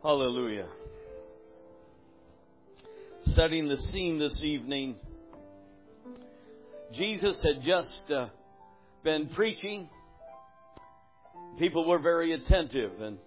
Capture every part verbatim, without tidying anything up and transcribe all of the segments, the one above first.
Hallelujah. Setting the scene this evening, Jesus had just uh, been preaching. People were very attentive, and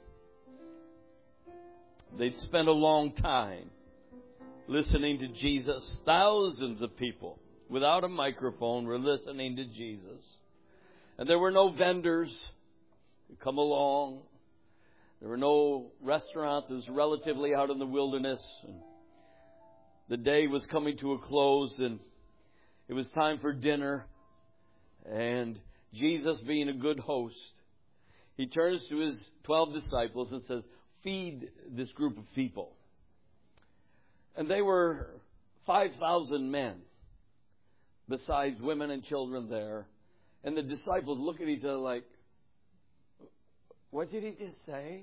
they'd spent a long time listening to Jesus. Thousands of people without a microphone were listening to Jesus. And there were no vendors who come along. There were no restaurants. It was relatively out in the wilderness. And the day was coming to a close, and it was time for dinner. And Jesus, being a good host, He turns to His twelve disciples and says, feed this group of people. And they were five thousand men, besides women and children there. And the disciples look at each other like, what did He just say?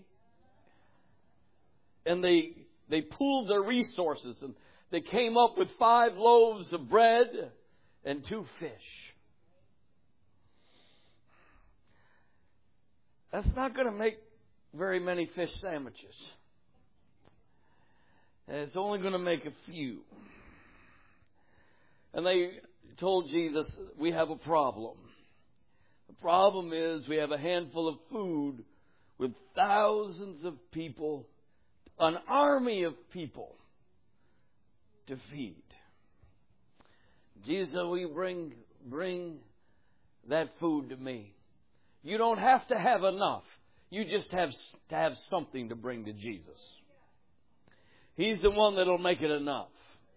And they they pooled their resources, and they came up with five loaves of bread and two fish. That's not going to make very many fish sandwiches. And it's only going to make a few. And they told Jesus, we have a problem. The problem is we have a handful of food with thousands of people, an army of people to feed. Jesus said, we bring, bring that food to me. You don't have to have enough. You just have to have something to bring to Jesus. He's the one that'll make it enough.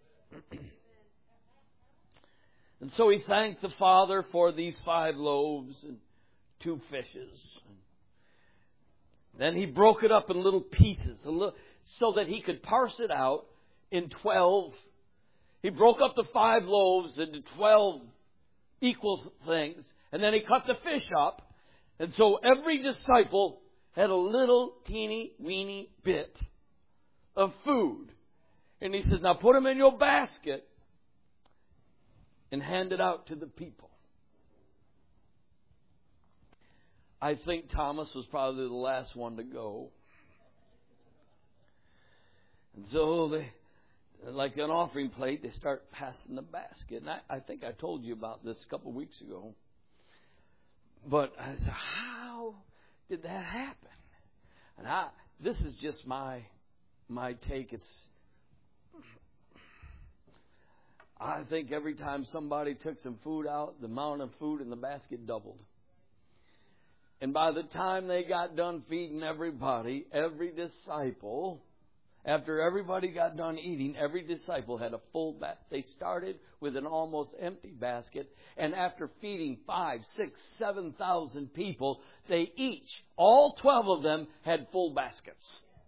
And so He thanked the Father for these five loaves and two fishes. Then He broke it up in little pieces so that He could parse it out in twelve. He broke up the five loaves into twelve equal things. And then He cut the fish up. And so every disciple had a little teeny weeny bit of food. And He says, now put them in your basket and hand it out to the people. I think Thomas was probably the last one to go. And so they, like an offering plate, they start passing the basket. And I, I think I told you about this a couple of weeks ago. But I said, how did that happen? And I, this is just my my take. It's I think every time somebody took some food out, the amount of food in the basket doubled. And by the time they got done feeding everybody, every disciple, after everybody got done eating, every disciple had a full basket. They started with an almost empty basket, and after feeding five, six, seven thousand people, they each, all twelve of them, had full baskets.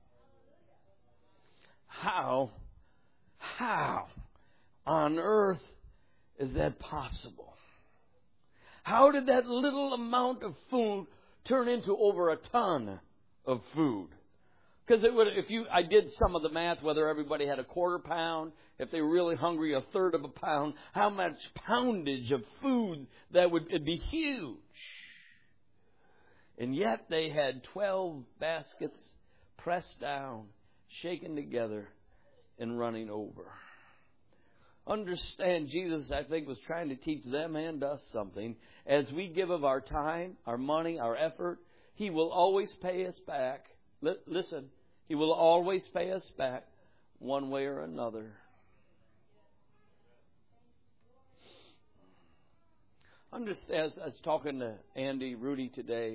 How, how on earth is that possible? How did that little amount of food turn into over a ton of food? Because it would, if you, I did some of the math, whether everybody had a quarter pound, if they were really hungry, a third of a pound, how much poundage of food that would, it'd be huge. And yet they had twelve baskets pressed down, shaken together, and running over. Understand, Jesus, I think, was trying to teach them and us something. As we give of our time, our money, our effort, He will always pay us back. L- listen, He will always pay us back one way or another. Understand, as I was talking to Andy Rudy today,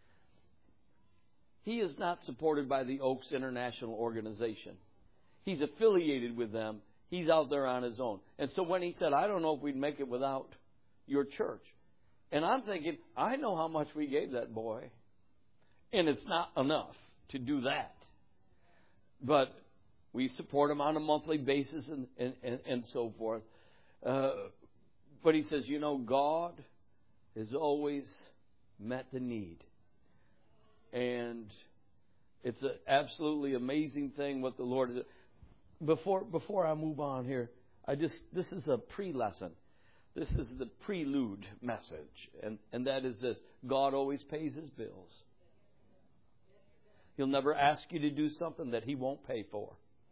he is not supported by the Oaks International Organization. He's affiliated with them. He's out there on his own. And so when he said, I don't know if we'd make it without your church. And I'm thinking, I know how much we gave that boy. And it's not enough to do that. But we support him on a monthly basis and, and, and, and so forth. Uh, but he says, you know, God has always met the need. And it's an absolutely amazing thing what the Lord is. Before before I move on here, I just this is a pre-lesson. This is the prelude message. And, and that is this. God always pays His bills. He'll never ask you to do something that He won't pay for.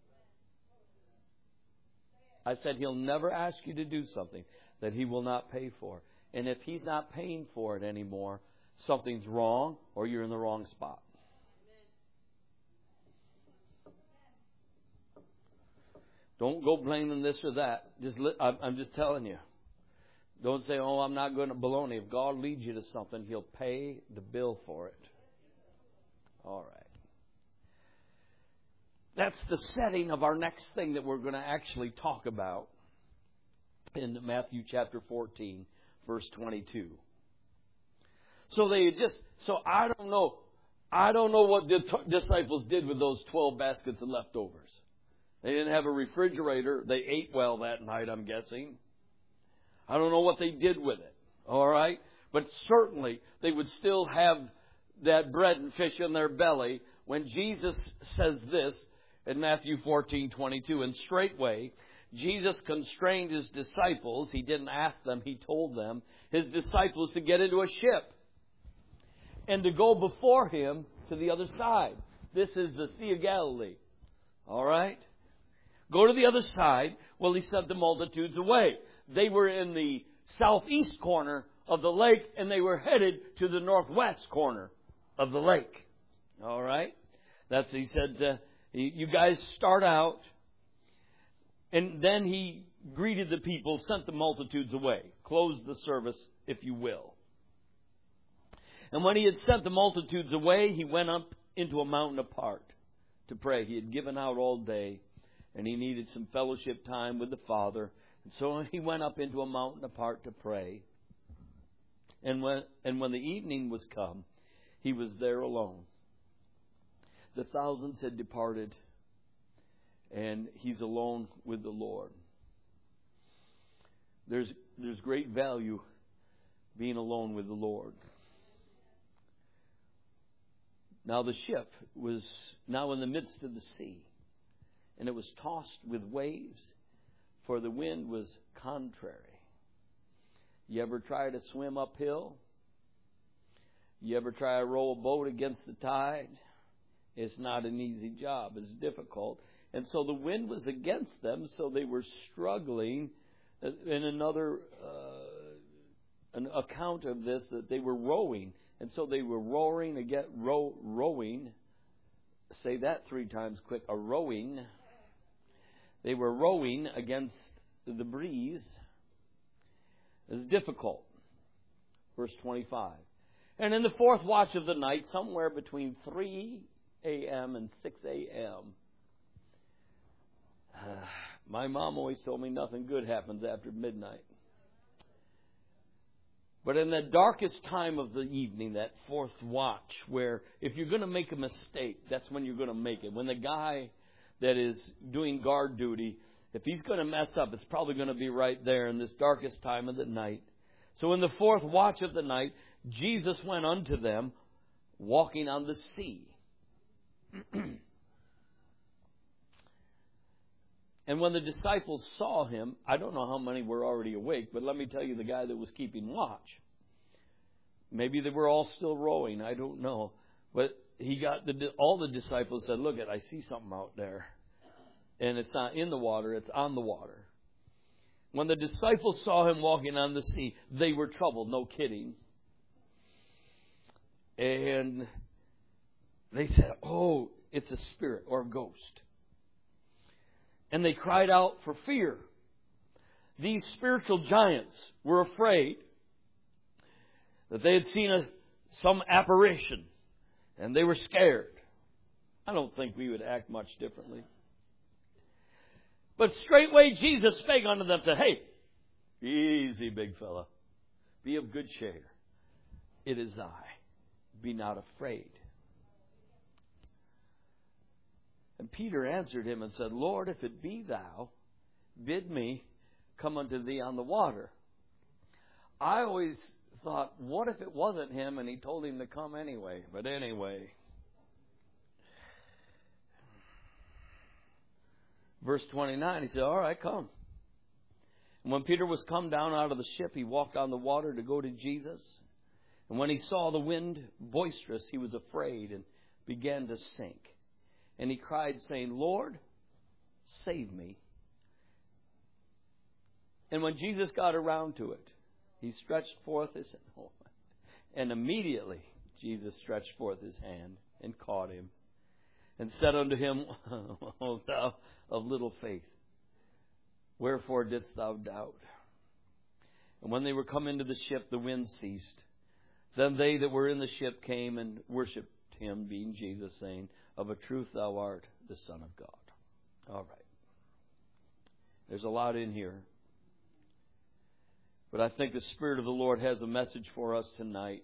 I said He'll never ask you to do something that He will not pay for. And if He's not paying for it anymore, something's wrong or you're in the wrong spot. Don't go blaming this or that. Just li- I'm just telling you. Don't say, oh, I'm not going to baloney. If God leads you to something, He'll pay the bill for it. All right. That's the setting of our next thing that we're going to actually talk about in Matthew chapter fourteen, verse twenty-two. So they just, so I don't know, I don't know what the t- disciples did with those twelve baskets of leftovers. They didn't have a refrigerator. They ate well that night, I'm guessing. I don't know what they did with it. All right? But certainly they would still have that bread and fish in their belly when Jesus says this in Matthew fourteen twenty-two. And straightway Jesus constrained His disciples. He didn't ask them. He told them, His disciples, to get into a ship and to go before Him to the other side. This is the Sea of Galilee. All right? Go to the other side. Well, He sent the multitudes away. They were in the southeast corner of the lake, and they were headed to the northwest corner of the lake. All right? That's, He said, uh, you guys start out. And then He greeted the people, sent the multitudes away. Closed the service, if you will. And when He had sent the multitudes away, He went up into a mountain apart to pray. He had given out all day, and He needed some fellowship time with the Father. And so He went up into a mountain apart to pray. And when, and when the evening was come, He was there alone. The thousands had departed, and He's alone with the Lord. There's, there's great value being alone with the Lord. Now the ship was now in the midst of the sea, and it was tossed with waves, for the wind was contrary. You ever try to swim uphill? You ever try to row a boat against the tide? It's not an easy job. It's difficult. And so the wind was against them, so they were struggling. In another uh, an account of this, that they were rowing. And so they were rowing, again, row, rowing. Say that three times quick. A rowing. They were rowing against the breeze. It was difficult. Verse twenty-five. And in the fourth watch of the night, somewhere between three a.m. and six a.m., uh, my mom always told me nothing good happens after midnight. But in the darkest time of the evening, that fourth watch, where if you're going to make a mistake, that's when you're going to make it. When the guy that is doing guard duty, if he's going to mess up, it's probably going to be right there in this darkest time of the night. So in the fourth watch of the night, Jesus went unto them, walking on the sea. And when the disciples saw Him, I don't know how many were already awake, but let me tell you the guy that was keeping watch. Maybe they were all still rowing, I don't know. But he got the, all the disciples said, look, I see something out there. And it's not in the water, it's on the water. When the disciples saw Him walking on the sea, they were troubled, no kidding. And they said, oh, it's a spirit or a ghost. And they cried out for fear. These spiritual giants were afraid that they had seen a, some apparition, and they were scared. I don't think we would act much differently. But straightway Jesus spake unto them and said, hey, easy, big fella. Be of good cheer. It is I. Be not afraid. And Peter answered Him and said, Lord, if it be Thou, bid me come unto Thee on the water. I always thought, what if it wasn't Him and He told him to come anyway? But anyway. Verse twenty-nine, he said, all right, come. And when Peter was come down out of the ship, he walked on the water to go to Jesus. And when he saw the wind boisterous, he was afraid and began to sink. And he cried, saying, Lord, save me. And when Jesus got around to it, he stretched forth his hand. And immediately Jesus stretched forth his hand and caught him and said unto him, O thou of little faith, wherefore didst thou doubt? And when they were come into the ship, the wind ceased. Then they that were in the ship came and worshipped him, being Jesus, saying, Of a truth thou art the Son of God. All right. There's a lot in here. But I think the Spirit of the Lord has a message for us tonight,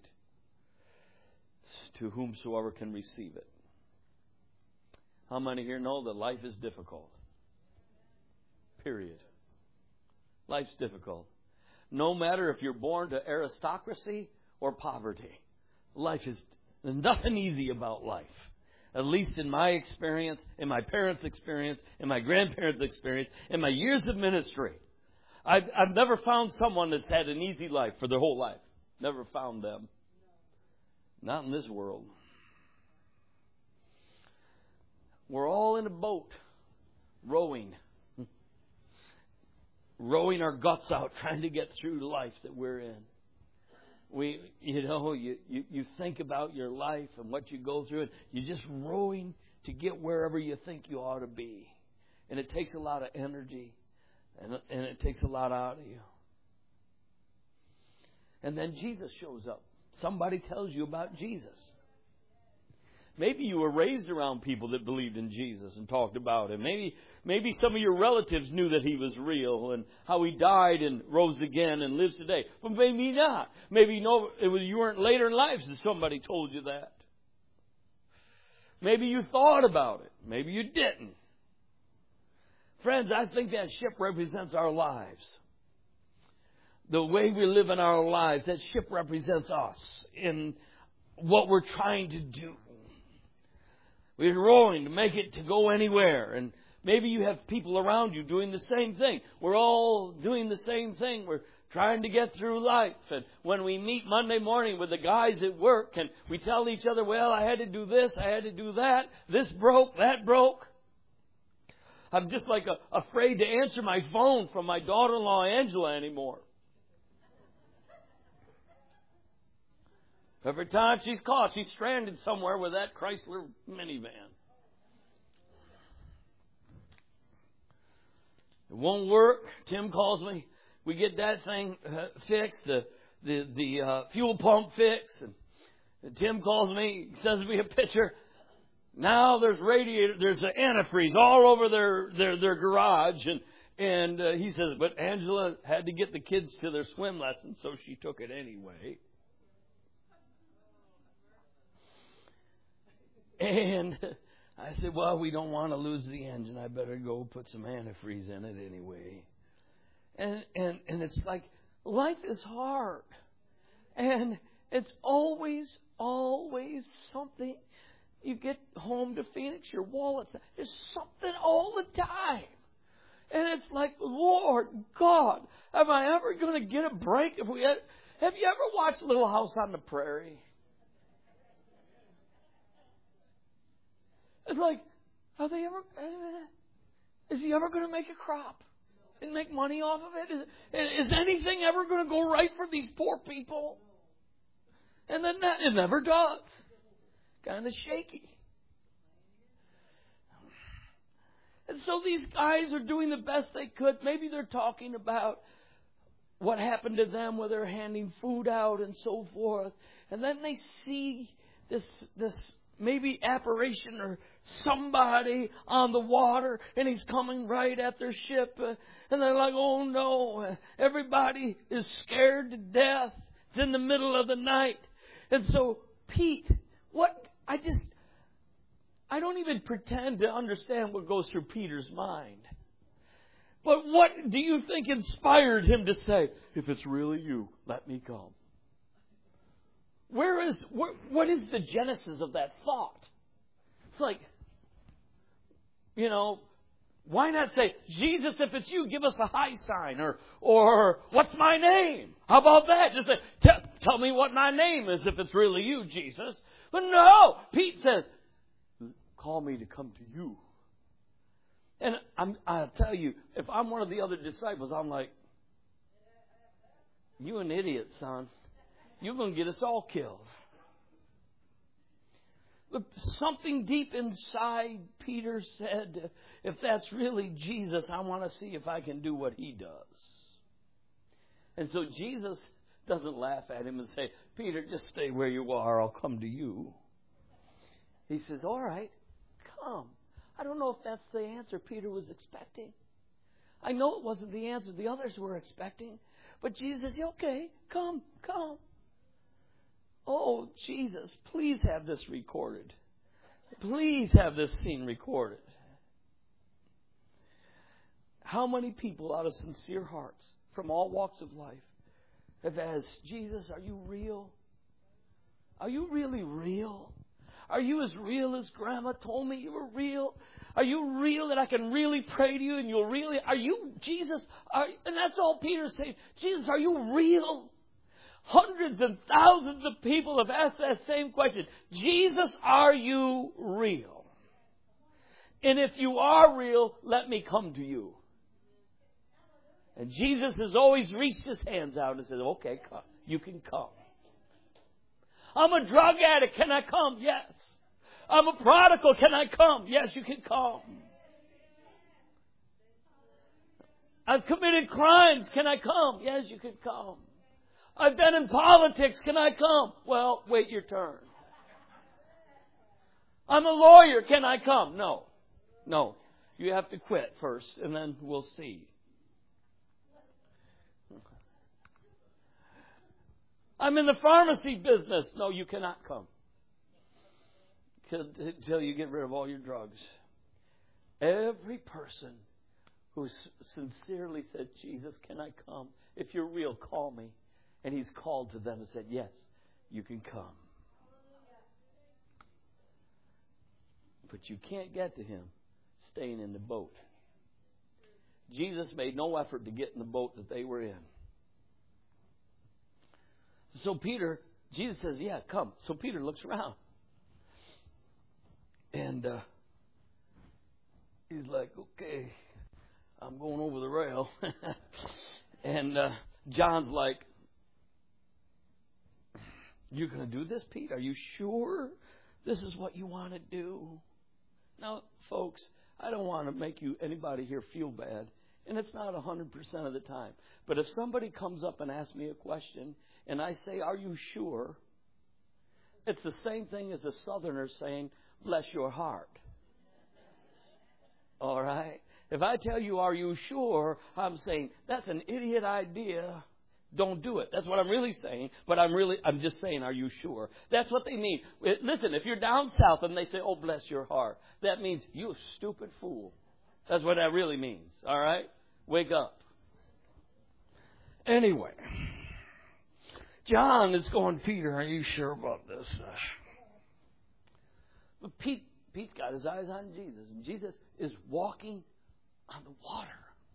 to whomsoever can receive it. How many here know that life is difficult? Period. Life's difficult. No matter if you're born to aristocracy or poverty, life is there's nothing easy about life. At least in my experience, in my parents' experience, in my grandparents' experience, in my years of ministry. I've, I've never found someone that's had an easy life for their whole life. Never found them. Not in this world. We're all in a boat, rowing. Rowing our guts out, trying to get through the life that we're in. We, you know, you, you, you think about your life and what you go through, and you're just rowing to get wherever you think you ought to be. And it takes a lot of energy, and, and it takes a lot out of you. And then Jesus shows up. Somebody tells you about Jesus. Maybe you were raised around people that believed in Jesus and talked about Him. Maybe maybe some of your relatives knew that He was real and how He died and rose again and lives today. But maybe not. Maybe you know it was you weren't later in life that somebody told you that. Maybe you thought about it. Maybe you didn't. Friends, I think that ship represents our lives. The way we live in our lives, that ship represents us in what we're trying to do. We're rowing to make it to go anywhere. And maybe you have people around you doing the same thing. We're all doing the same thing. We're trying to get through life. And when we meet Monday morning with the guys at work and we tell each other, well, I had to do this, I had to do that. This broke, that broke. I'm just like a, afraid to answer my phone from my daughter-in-law, Angela, anymore. Every time she's caught, she's stranded somewhere with that Chrysler minivan. It won't work. Tim calls me. We get that thing uh, fixed, the the the uh, fuel pump fixed, and, and Tim calls me, sends me a picture. Now there's radiator, there's an antifreeze all over their their their garage, and and uh, he says, but Angela had to get the kids to their swim lesson, so she took it anyway. And I said, well, we don't want to lose the engine. I better go put some antifreeze in it anyway. And, and, and it's like, life is hard. And it's always, always something. You get home to Phoenix, your wallet's, there's something all the time. And it's like, Lord God, am I ever going to get a break? If we had, have you ever watched Little House on the Prairie? It's like, are they ever? Is he ever going to make a crop and make money off of it? Is, is anything ever going to go right for these poor people? And then that, it never does. Kind of shaky. And so these guys are doing the best they could. Maybe they're talking about what happened to them where they're handing food out and so forth. And then they see this this. maybe apparition or somebody on the water, and he's coming right at their ship. Uh, and they're like, oh no, uh, everybody is scared to death. It's in the middle of the night. And so, Pete, what, I just, I don't even pretend to understand what goes through Peter's mind. But what do you think inspired him to say, if it's really you, let me come? Where is, where, what is the genesis of that thought? It's like, you know, why not say, Jesus, if it's you, give us a high sign, or, or what's my name? How about that? Just say, tell me what my name is if it's really you, Jesus. But no, Pete says, call me to come to you. And I'm, I'll tell you, if I'm one of the other disciples, I'm like, you an idiot, son. You're going to get us all killed. But something deep inside Peter said, if that's really Jesus, I want to see if I can do what he does. And so Jesus doesn't laugh at him and say, Peter, just stay where you are. I'll come to you. He says, all right, come. I don't know if that's the answer Peter was expecting. I know it wasn't the answer the others were expecting. But Jesus says, okay, come, come. Oh, Jesus, please have this recorded. Please have this scene recorded. How many people out of sincere hearts from all walks of life have asked, Jesus, are you real? Are you really real? Are you as real as Grandma told me you were real? Are you real that I can really pray to you and you'll really... Are you, Jesus? Are, and that's all Peter's saying. Jesus, are you real? Hundreds and thousands of people have asked that same question. Jesus, are you real? And if you are real, let me come to you. And Jesus has always reached his hands out and said, okay, come. You can come. I'm a drug addict. Can I come? Yes. I'm a prodigal. Can I come? Yes, you can come. I've committed crimes. Can I come? Yes, you can come. I've been in politics. Can I come? Well, wait your turn. I'm a lawyer. Can I come? No. No. You have to quit first, and then we'll see. I'm in the pharmacy business. No, you cannot come until you get rid of all your drugs. Every person who sincerely said, Jesus, can I come? If you're real, call me. And he's called to them and said, yes, you can come. But you can't get to him staying in the boat. Jesus made no effort to get in the boat that they were in. So Peter, Jesus says, yeah, come. So Peter looks around. And uh, he's like, okay, I'm going over the rail. and uh, John's like, you're going to do this, Pete? Are you sure this is what you want to do? Now, folks, I don't want to make you anybody here feel bad. And it's not one hundred percent of the time. But if somebody comes up and asks me a question, and I say, are you sure? It's the same thing as a southerner saying, bless your heart. All right? If I tell you, are you sure? I'm saying, that's an idiot idea. Don't do it. That's what I'm really saying. But I'm really, I'm just saying, are you sure? That's what they mean. Listen, if you're down south and they say, oh, bless your heart, that means you stupid fool. That's what that really means. All right? Wake up. Anyway. John is going, Peter, are you sure about this? But Pete, Pete's got his eyes on Jesus. And Jesus is walking on the water.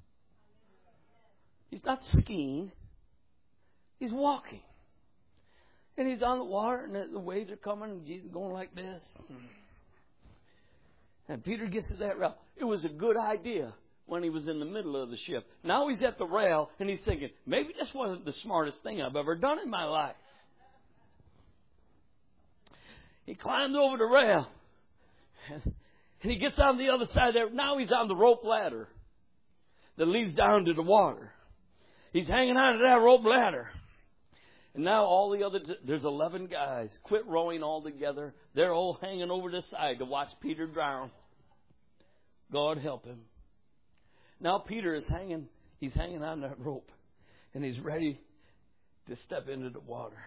He's not skiing. He's walking. And he's on the water, and the waves are coming, and Jesus going like this. And Peter gets to that rail. It was a good idea when he was in the middle of the ship. Now he's at the rail, and he's thinking, maybe this wasn't the smartest thing I've ever done in my life. He climbs over the rail, and he gets on the other side there. Now he's on the rope ladder that leads down to the water. He's hanging on to that rope ladder. And now all the other, there's eleven guys, quit rowing all together. They're all hanging over the side to watch Peter drown. God help him. Now Peter is hanging, he's hanging on that rope. And he's ready to step into the water.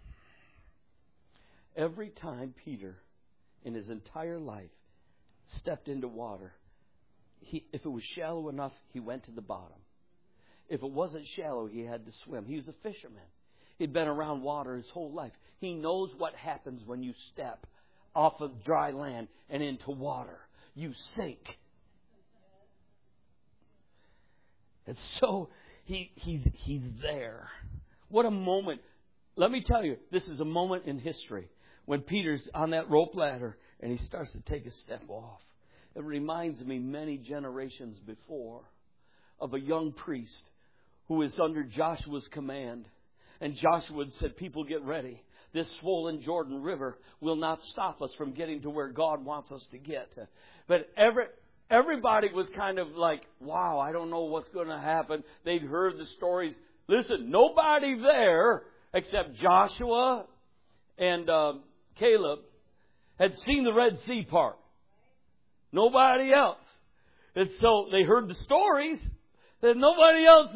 Every time Peter, in his entire life, stepped into water, he, if it was shallow enough, he went to the bottom. If it wasn't shallow, he had to swim. He was a fisherman. He'd been around water his whole life. He knows what happens when you step off of dry land and into water. You sink. And so he, he's, he's there. What a moment. Let me tell you, this is a moment in history when Peter's on that rope ladder And he starts to take a step off. It reminds me many generations before of a young priest who is under Joshua's command. And Joshua said, people, get ready. This swollen Jordan River will not stop us from getting to where God wants us to get. But every, everybody was kind of like, wow, I don't know what's going to happen. They'd heard the stories. Listen, nobody there except Joshua and uh, Caleb had seen the Red Sea part. Nobody else. And so they heard the stories that nobody else.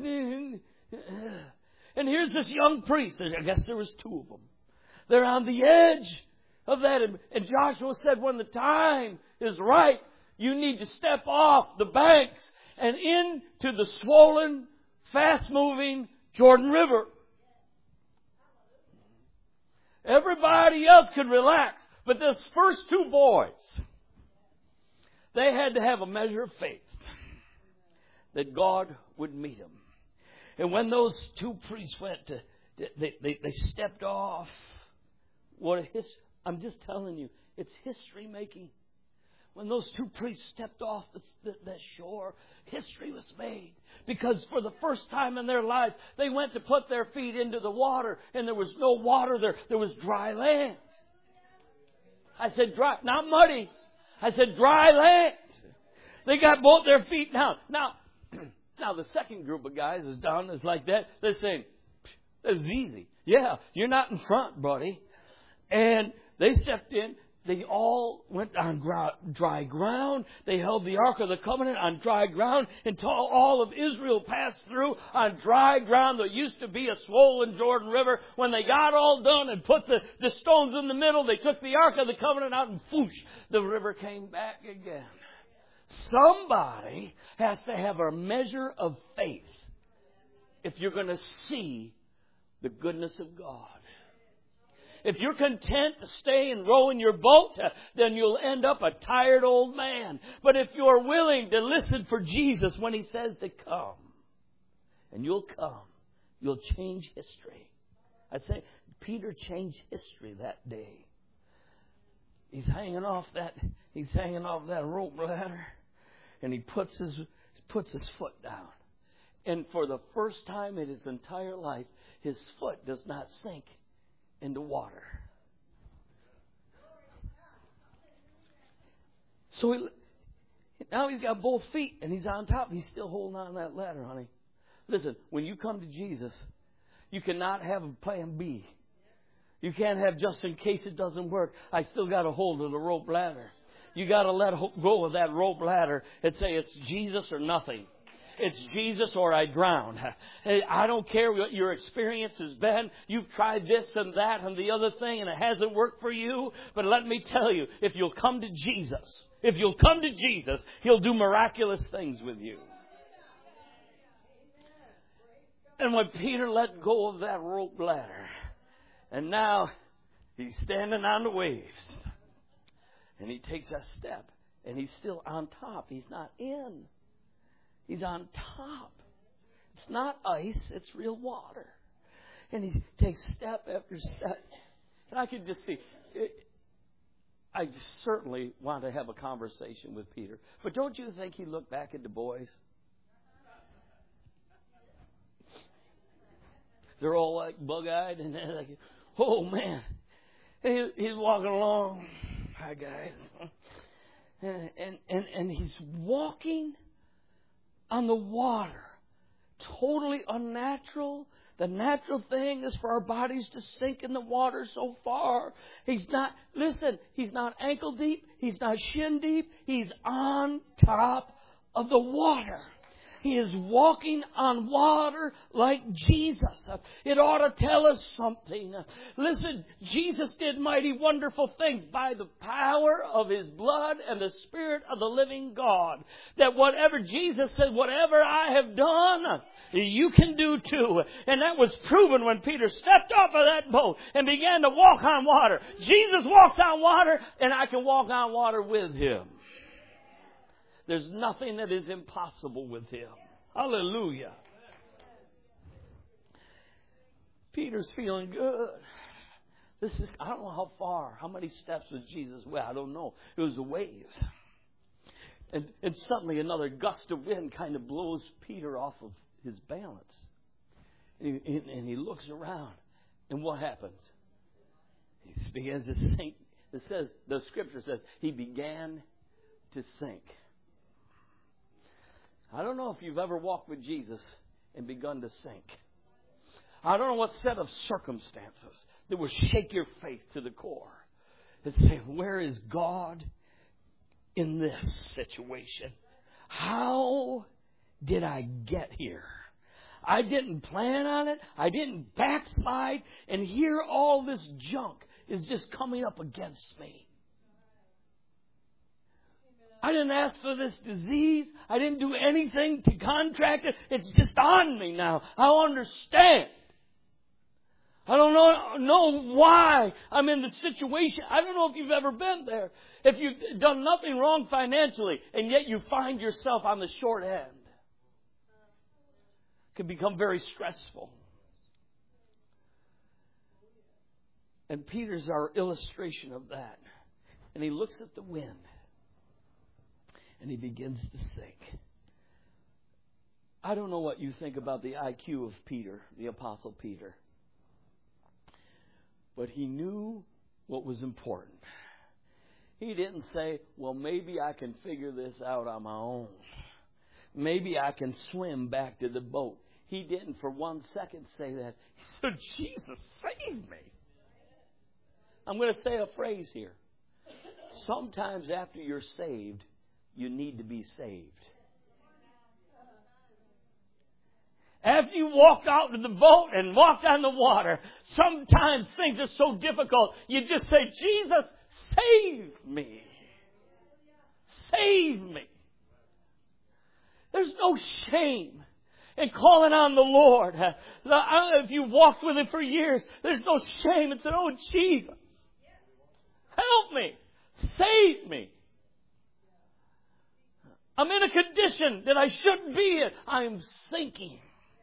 And here's this young priest. I guess there was two of them. They're on the edge of that. And Joshua said, when the time is right, you need to step off the banks and into the swollen, fast-moving Jordan River. Everybody else could relax. But those first two boys, they had to have a measure of faith that God would meet them. And when those two priests went to, they, they, they stepped off. What a his, I'm just telling you, it's history making. When those two priests stepped off the, the, the shore, history was made. Because for the first time in their lives, they went to put their feet into the water, and there was no water there. There was dry land. I said dry, not muddy. I said dry land. They got both their feet down. Now, now the second group of guys is down, is like that. They're saying, this is easy. Yeah, you're not in front, buddy. And they stepped in. They all went on dry ground. They held the Ark of the Covenant on dry ground until all of Israel passed through on dry ground that used to be a swollen Jordan River. When they got all done and put the, the stones in the middle, they took the Ark of the Covenant out and whoosh, the river came back again. Somebody has to have a measure of faith if you're going to see the goodness of God. If you're content to stay and row in your boat, then you'll end up a tired old man. But if you're willing to listen for Jesus when He says to come, and you'll come, you'll change history. I say, Peter changed history that day. He's hanging off that, he's hanging off that rope ladder, and he puts his, puts his foot down. And for the first time in his entire life, his foot does not sink into water. So he, now he's got both feet and he's on top. He's still holding on to that ladder, honey. Listen, when you come to Jesus, you cannot have a plan B. You can't have just in case it doesn't work, I still got a hold of the rope ladder. You got to let go of that rope ladder and say it's Jesus or nothing. It's Jesus or I drown. I don't care what your experience has been. You've tried this and that and the other thing and it hasn't worked for you. But let me tell you, if you'll come to Jesus, if you'll come to Jesus, He'll do miraculous things with you. And when Peter let go of that rope ladder, and now he's standing on the waves, and he takes a step, and he's still on top. He's not in. He's on top. It's not ice, it's real water. And he takes step after step. And I could just see, it, I certainly want to have a conversation with Peter. But don't you think he looked back at the boys? They're all like bug-eyed and they're like, oh man. And he, he's walking along. Hi guys. And, and, and, and he's walking on the water. Totally unnatural. The natural thing is for our bodies to sink in the water so far. He's not, listen, he's not ankle deep. He's not shin deep. He's on top of the water. He is walking on water like Jesus. It ought to tell us something. Listen, Jesus did mighty wonderful things by the power of His blood and the Spirit of the living God. That whatever Jesus said, whatever I have done, you can do too. And that was proven when Peter stepped off of that boat and began to walk on water. Jesus walks on water, and I can walk on water with Him. There's nothing that is impossible with Him. Hallelujah. Peter's feeling good. This is, I don't know how far, how many steps was Jesus away. I don't know. It was a ways. And, and suddenly another gust of wind kind of blows Peter off of his balance. And he, and he looks around. And what happens? He begins to sink. It says, the scripture says, he began to sink. I don't know if you've ever walked with Jesus and begun to sink. I don't know what set of circumstances that will shake your faith to the core. And say, where is God in this situation? How did I get here? I didn't plan on it. I didn't backslide. And here all this junk is just coming up against me. I didn't ask for this disease. I didn't do anything to contract it. It's just on me now. I understand. I don't know, know why I'm in the situation. I don't know if you've ever been there. If you've done nothing wrong financially, and yet you find yourself on the short end. It can become very stressful. And Peter's our illustration of that. And he looks at the wind. And he begins to sink. I don't know what you think about the I Q of Peter, the Apostle Peter. But he knew what was important. He didn't say, well, maybe I can figure this out on my own. Maybe I can swim back to the boat. He didn't for one second say that. He said, Jesus, save me. I'm going to say a phrase here. Sometimes after you're saved, you need to be saved. After you walk out to the boat and walk on the water, sometimes things are so difficult, you just say, Jesus, save me. Save me. There's no shame in calling on the Lord. If you walked with Him for years, there's no shame in saying, oh, Jesus, help me. Save me. I'm in a condition that I shouldn't be in. I am sinking.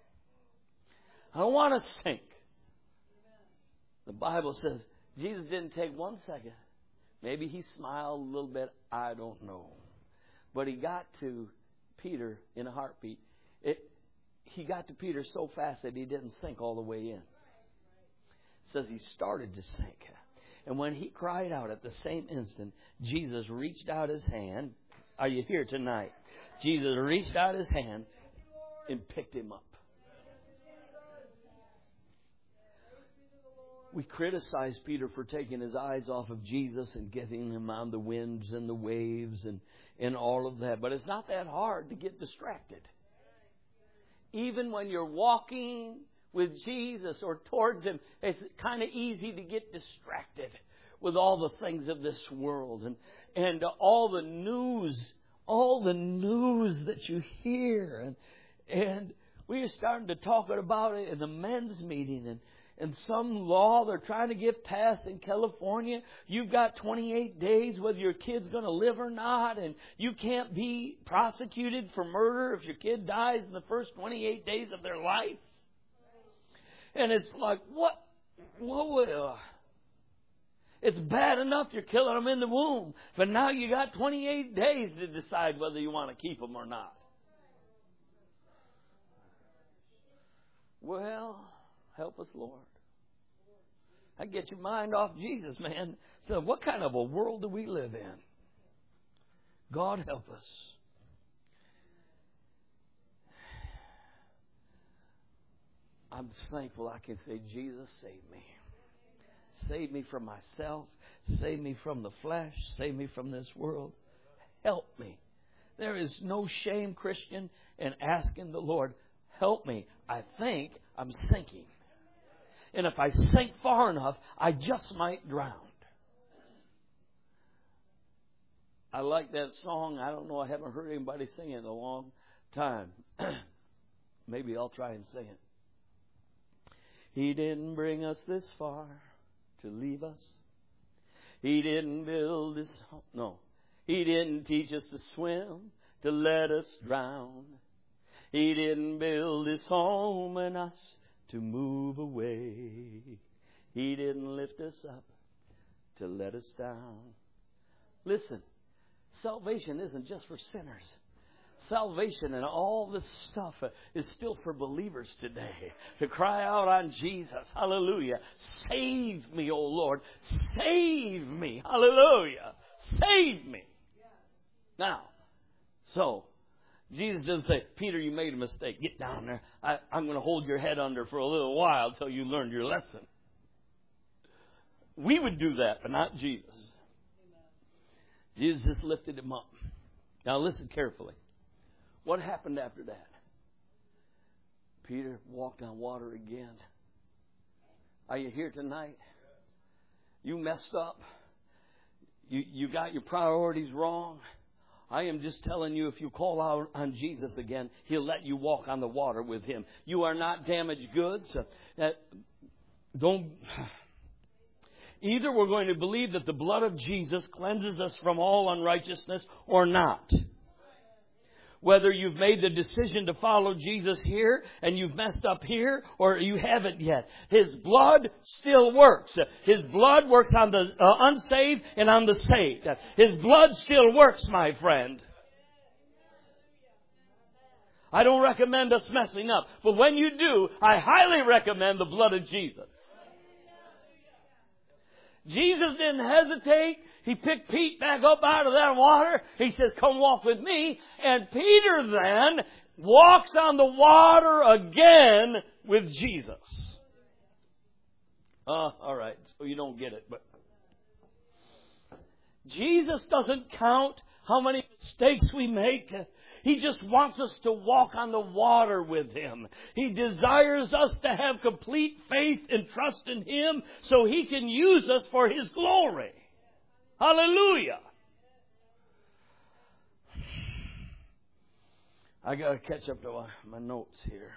I don't want to sink. The Bible says Jesus didn't take one second. Maybe He smiled a little bit. I don't know. But He got to Peter in a heartbeat. It, he got to Peter so fast that he didn't sink all the way in. It says he started to sink. And when he cried out at the same instant, Jesus reached out His hand. Are you here tonight? Jesus reached out His hand and picked him up. We criticize Peter for taking his eyes off of Jesus and getting him on the winds and the waves and, and all of that. But it's not that hard to get distracted. Even when you're walking with Jesus or towards Him, it's kind of easy to get distracted with all the things of this world and, and all the news, all the news that you hear. And, and we are starting to talk about it in the men's meeting and And some law they're trying to get passed in California. You've got twenty-eight days whether your kid's going to live or not. And you can't be prosecuted for murder if your kid dies in the first twenty-eight days of their life. And it's like, what? What? Uh, it's bad enough you're killing them in the womb. But now you got twenty-eight days to decide whether you want to keep them or not. Well, help us, Lord. I get your mind off Jesus, man. So what kind of a world do we live in? God help us. I'm thankful I can say, Jesus, save me. Save me from myself. Save me from the flesh. Save me from this world. Help me. There is no shame, Christian, in asking the Lord, help me. I think I'm sinking. And if I sink far enough, I just might drown. I like that song. I don't know. I haven't heard anybody sing it in a long time. Maybe I'll try and sing it. He didn't bring us this far to leave us. He didn't build this. No. He didn't teach us to swim to let us drown. He didn't build His home in us to move away. He didn't lift us up to let us down. Listen, salvation isn't just for sinners. Salvation and all this stuff is still for believers today. To cry out on Jesus. Hallelujah. Save me, O Lord. Save me. Hallelujah. Save me. Now, so, Jesus didn't say, Peter, you made a mistake. Get down there. I, I'm going to hold your head under for a little while until you learn your lesson. We would do that, but not Jesus. Jesus just lifted him up. Now listen carefully. What happened after that? Peter walked on water again. Are you here tonight? You messed up. You, you got your priorities wrong. I am just telling you, if you call out on Jesus again, He'll let you walk on the water with Him. You are not damaged goods. Uh, don't... Either we're going to believe that the blood of Jesus cleanses us from all unrighteousness or not. Whether you've made the decision to follow Jesus here and you've messed up here or you haven't yet, His blood still works. His blood works on the uh, unsaved and on the saved. His blood still works, my friend. I don't recommend us messing up, but when you do, I highly recommend the blood of Jesus. Jesus didn't hesitate. He picked Pete back up out of that water. He says, come walk with me. And Peter then walks on the water again with Jesus. Uh, all right, so you don't get it. But Jesus doesn't count how many mistakes we make. He just wants us to walk on the water with Him. He desires us to have complete faith and trust in Him so He can use us for His glory. Hallelujah. I got to catch up to my notes here.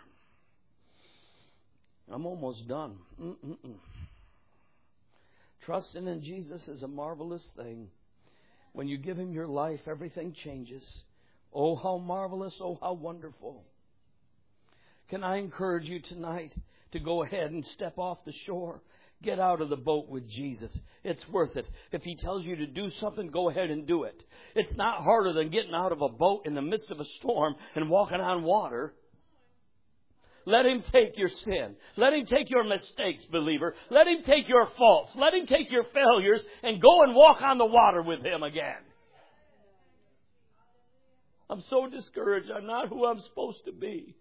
I'm almost done. Mm-mm-mm. Trusting in Jesus is a marvelous thing. When you give Him your life, everything changes. Oh, how marvelous. Oh, how wonderful. Can I encourage you tonight to go ahead and step off the shore? Get out of the boat with Jesus. It's worth it. If He tells you to do something, go ahead and do it. It's not harder than getting out of a boat in the midst of a storm and walking on water. Let Him take your sin. Let Him take your mistakes, believer. Let Him take your faults. Let Him take your failures and go and walk on the water with Him again. I'm so discouraged. I'm not who I'm supposed to be.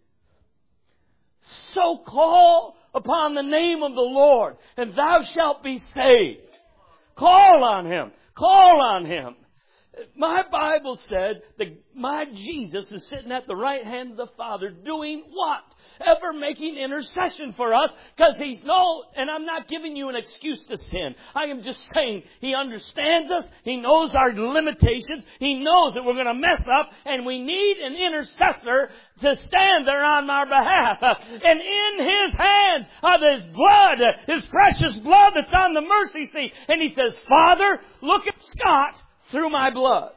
So call upon the name of the Lord, and thou shalt be saved. Call on Him. Call on Him. My Bible said that my Jesus is sitting at the right hand of the Father doing what? Ever making intercession for us, because He's no, and I'm not giving you an excuse to sin. I am just saying He understands us. He knows our limitations. He knows that we're going to mess up, and we need an intercessor to stand there on our behalf. And in His hands are His blood, His precious blood that's on the mercy seat. And He says, Father, look at Scott through my blood.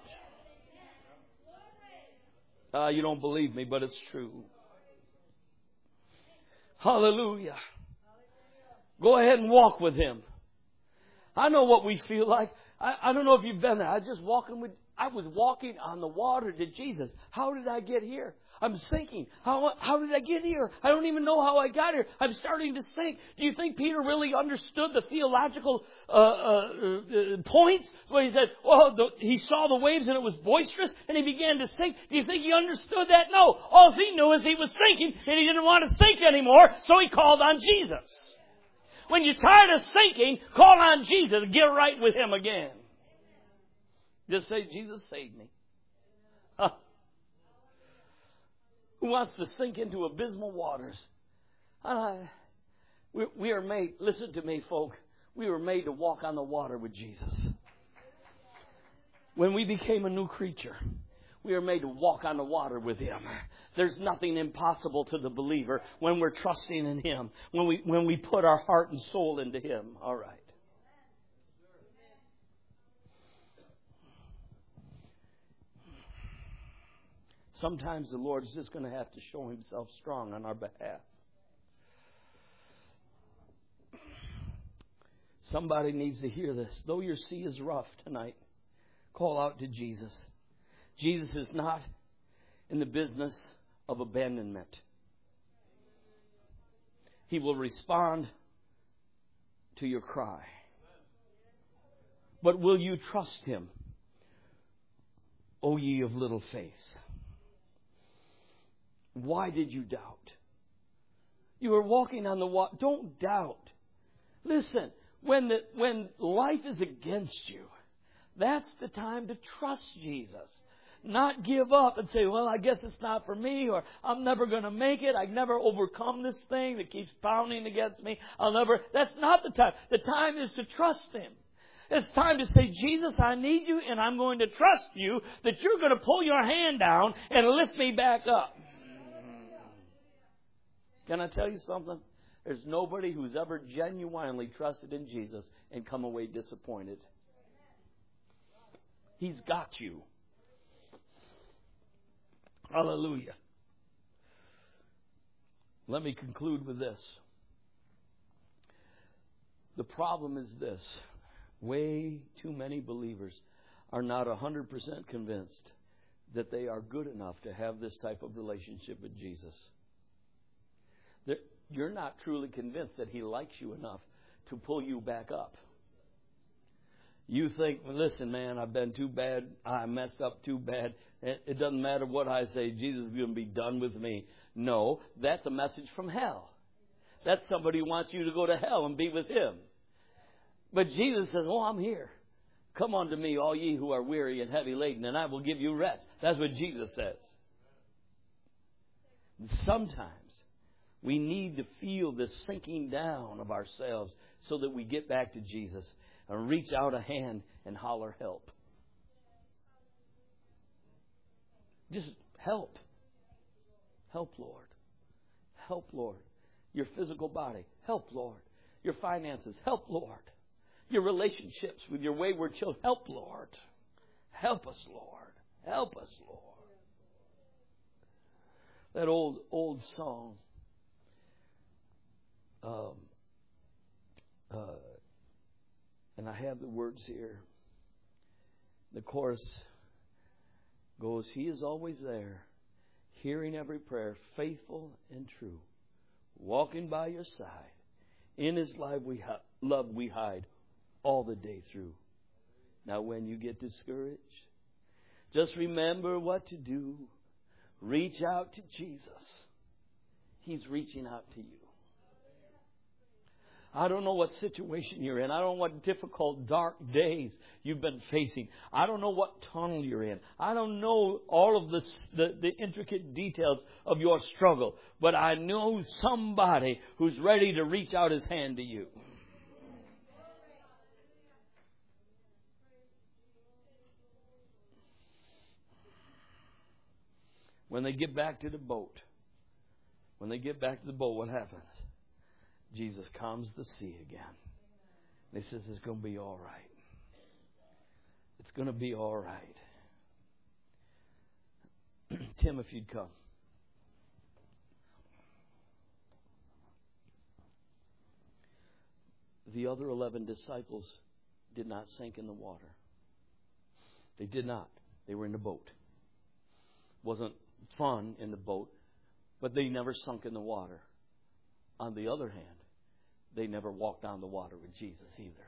Uh, you don't believe me, but it's true. Hallelujah. Go ahead and walk with Him. I know what we feel like. I, I don't know if you've been there. I was just walking with, I was walking on the water to Jesus. How did I get here? I'm sinking. How, how did I get here? I don't even know how I got here. I'm starting to sink. Do you think Peter really understood the theological uh, uh, uh, points? Where he said, oh, the, he saw the waves and it was boisterous and he began to sink. Do you think he understood that? No. All he knew is he was sinking and he didn't want to sink anymore, so he called on Jesus. When you're tired of sinking, call on Jesus and get right with Him again. Just say, Jesus, save me. Huh. Who wants to sink into abysmal waters? Uh, we, we are made, listen to me, folk, we were made to walk on the water with Jesus. When we became a new creature, we are made to walk on the water with Him. There's nothing impossible to the believer when we're trusting in Him, when we, when we put our heart and soul into Him. All right. Sometimes the Lord is just going to have to show Himself strong on our behalf. Somebody needs to hear this. Though your sea is rough tonight, call out to Jesus. Jesus is not in the business of abandonment. He will respond to your cry. But will you trust Him, O ye of little faith? Why did you doubt? You were walking on the water. Don't doubt. Listen, when the, when life is against you, that's the time to trust Jesus. Not give up and say, well, I guess it's not for me, or I'm never going to make it. I've never overcome this thing that keeps pounding against me. I'll never. That's not the time. The time is to trust Him. It's time to say, Jesus, I need you, and I'm going to trust you that you're going to pull your hand down and lift me back up. Can I tell you something? There's nobody who's ever genuinely trusted in Jesus and come away disappointed. He's got you. Hallelujah. Let me conclude with this. The problem is this. Way too many believers are not one hundred percent convinced that they are good enough to have this type of relationship with Jesus. They're, you're not truly convinced that He likes you enough to pull you back up. You think, well, listen, man, I've been too bad. I messed up too bad. It doesn't matter what I say. Jesus is going to be done with me. No, that's a message from hell. That's somebody who wants you to go to hell and be with Him. But Jesus says, oh, I'm here. Come unto me, all ye who are weary and heavy laden, and I will give you rest. That's what Jesus says. And sometimes we need to feel this sinking down of ourselves so that we get back to Jesus and reach out a hand and holler help. Just help. Help, Lord. Help, Lord. Your physical body. Help, Lord. Your finances. Help, Lord. Your relationships with your wayward children. Help, Lord. Help us, Lord. Help us, Lord. That old, old song. Um, uh, and I have the words here. The chorus goes, He is always there, hearing every prayer, faithful and true, walking by your side. In His love we, hi- love we hide all the day through. Now when you get discouraged, just remember what to do. Reach out to Jesus. He's reaching out to you. I don't know what situation you're in. I don't know what difficult, dark days you've been facing. I don't know what tunnel you're in. I don't know all of the, the, the intricate details of your struggle. But I know somebody who's ready to reach out his hand to you. When they get back to the boat, when they get back to the boat, what happens? Jesus calms the sea again. And He says, it's going to be all right. It's going to be all right. Tim, if you'd come. The other eleven disciples did not sink in the water. They did not. They were in the boat. It wasn't fun in the boat, but they never sunk in the water. On the other hand, they never walked on the water with Jesus either.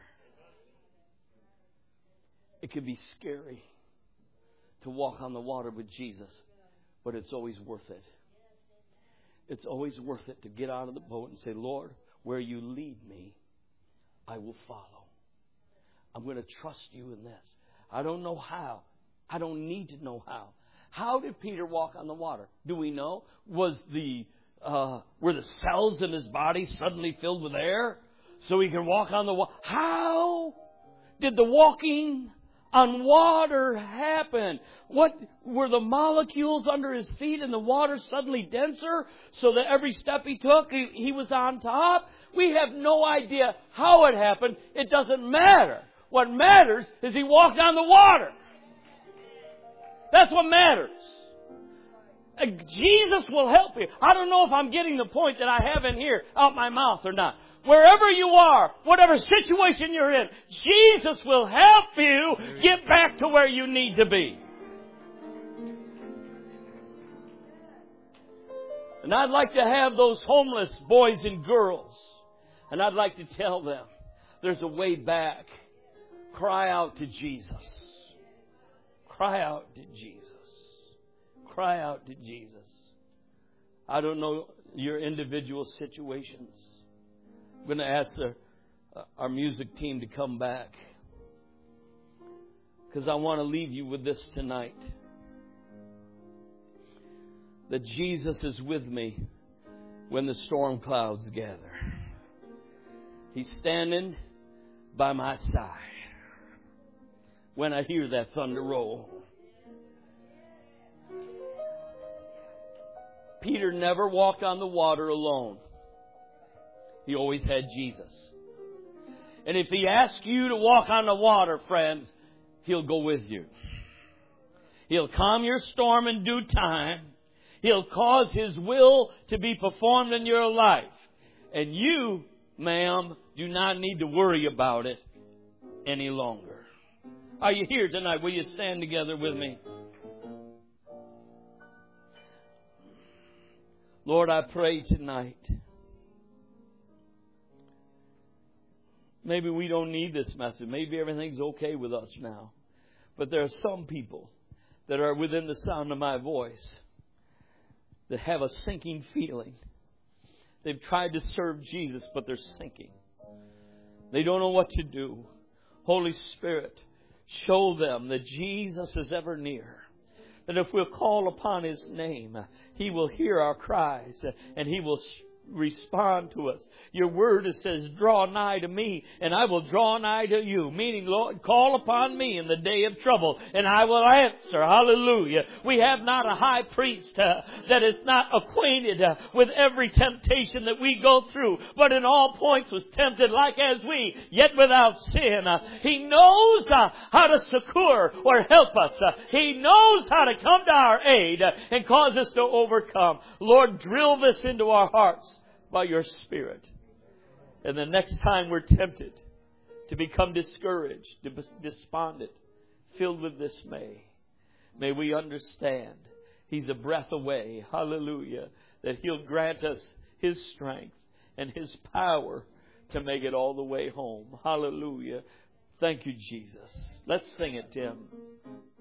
It can be scary to walk on the water with Jesus, but it's always worth it. It's always worth it to get out of the boat and say, Lord, where you lead me, I will follow. I'm going to trust you in this. I don't know how. I don't need to know how. How did Peter walk on the water? Do we know? Was the Uh, were the cells in his body suddenly filled with air so he can walk on the water? How did the walking on water happen? What were the molecules under his feet in the water suddenly denser so that every step he took he, he was on top? We have no idea how it happened. It doesn't matter. What matters is he walked on the water. That's what matters. Jesus will help you. I don't know if I'm getting the point that I have in here out my mouth or not. wherever you are, whatever situation you're in, Jesus will help you get back to where you need to be. And I'd like to have those homeless boys and girls, and I'd like to tell them, there's a way back. Cry out to Jesus. Cry out to Jesus. Cry out to Jesus. I don't know your individual situations. I'm going to ask our, our music team to come back, because I want to leave you with this tonight. That Jesus is with me when the storm clouds gather. He's standing by my side when I hear that thunder roll. Peter never walked on the water alone. He always had Jesus. And if He asks you to walk on the water, friends, He'll go with you. He'll calm your storm in due time. He'll cause His will to be performed in your life. And you, ma'am, do not need to worry about it any longer. Are you here tonight? Will you stand together with me? Lord, I pray tonight. Maybe we don't need this message. Maybe everything's okay with us now. But there are some people that are within the sound of my voice that have a sinking feeling. They've tried to serve Jesus, but they're sinking. They don't know what to do. Holy Spirit, show them that Jesus is ever near. That if we'll call upon His name, He will hear our cries and He will respond to us. Your word, it says, draw nigh to me and I will draw nigh to you. Meaning, Lord, call upon me in the day of trouble and I will answer. Hallelujah. We have not a high priest uh, that is not acquainted uh, with every temptation that we go through, but in all points was tempted like as we, yet without sin. Uh, he knows uh, how to succor or help us. Uh, he knows how to come to our aid uh, and cause us to overcome. Lord, drill this into our hearts by your Spirit. And the next time we're tempted to become discouraged, despondent, filled with dismay, may we understand He's a breath away. Hallelujah. That He'll grant us His strength and His power to make it all the way home. Hallelujah. Thank you, Jesus. Let's sing it, Tim.